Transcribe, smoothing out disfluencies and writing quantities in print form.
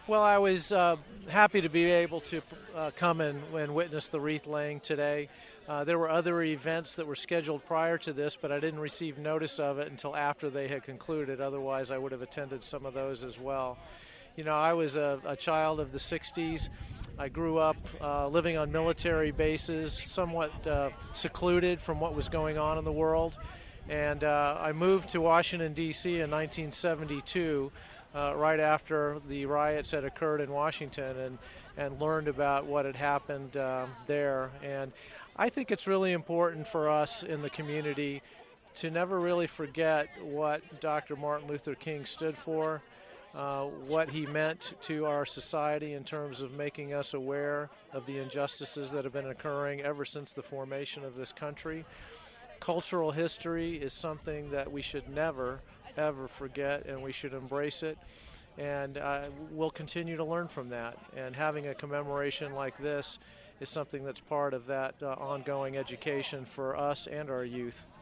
Well, I was happy to be able to come and witness the wreath laying today. There were other events that were scheduled prior to this, but I didn't receive notice of it until after they had concluded. Otherwise, I would have attended some of those as well. You know, I was a child of the 60s. I grew up living on military bases, somewhat secluded from what was going on in the world. And I moved to Washington, D.C. in 1972, right after the riots had occurred in Washington, and learned about what had happened there. And I think it's really important for us in the community to never really forget what Dr. Martin Luther King stood for, what he meant to our society in terms of making us aware of the injustices that have been occurring ever since the formation of this country. Cultural history is something that we should never, ever forget, and we should embrace it. And we'll continue to learn from that. And having a commemoration like this is something that's part of that ongoing education for us and our youth.